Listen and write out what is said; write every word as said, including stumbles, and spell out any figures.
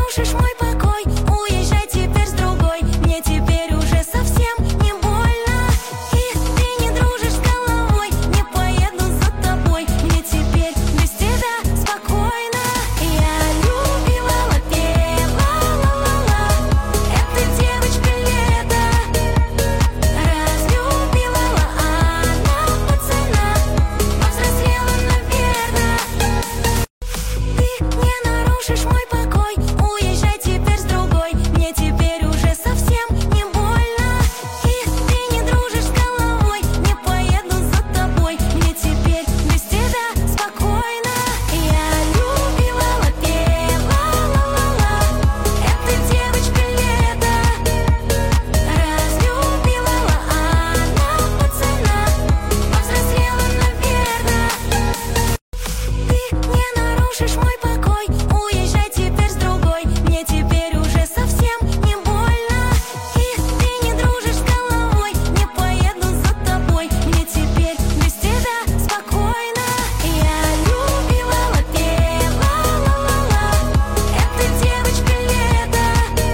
нарушишь мой покой. Уезжай теперь с другой, мне теперь уже совсем не больно. И ты не дружишь с головой, не поеду за тобой, мне теперь без тебя спокойно. Я любила, пела, ла-ла-ла, эта девочка лето. Разлюбила она пацана, повзрослела, наверно. Ты не нарушишь мой